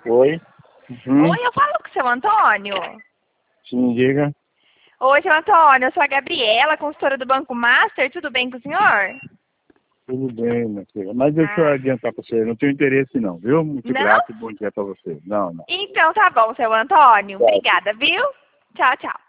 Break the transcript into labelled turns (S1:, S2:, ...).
S1: Oi.
S2: Oi, eu falo com o seu Antônio.
S1: Sim, diga.
S2: Oi, seu Antônio, eu sou a Gabriela, consultora do Banco Master, tudo bem com o senhor?
S1: Tudo bem, minha filha. Mas deixa eu adiantar para você, não tenho interesse não, viu? Muito
S2: Não?
S1: grato e bom dia para você. Não, não.
S2: Então tá bom, seu Antônio.
S1: Tchau.
S2: Obrigada, viu? Tchau, tchau.